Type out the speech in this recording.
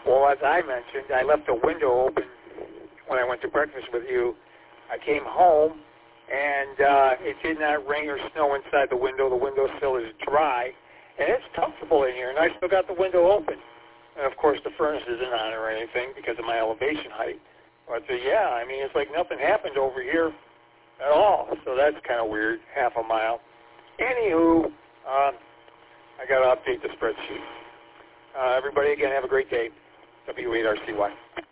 Well, as I mentioned, I left the window open when I went to breakfast with you. I came home, and it did not rain or snow inside the window. The window still is dry, and it's comfortable in here, and I still got the window open. And, of course, the furnace isn't on or anything because of my elevation height. But, yeah, I mean, it's like nothing happened over here at all. So that's kind of weird, half a mile. Anywho, I got to update the spreadsheet. Everybody, again, have a great day. W8RCY.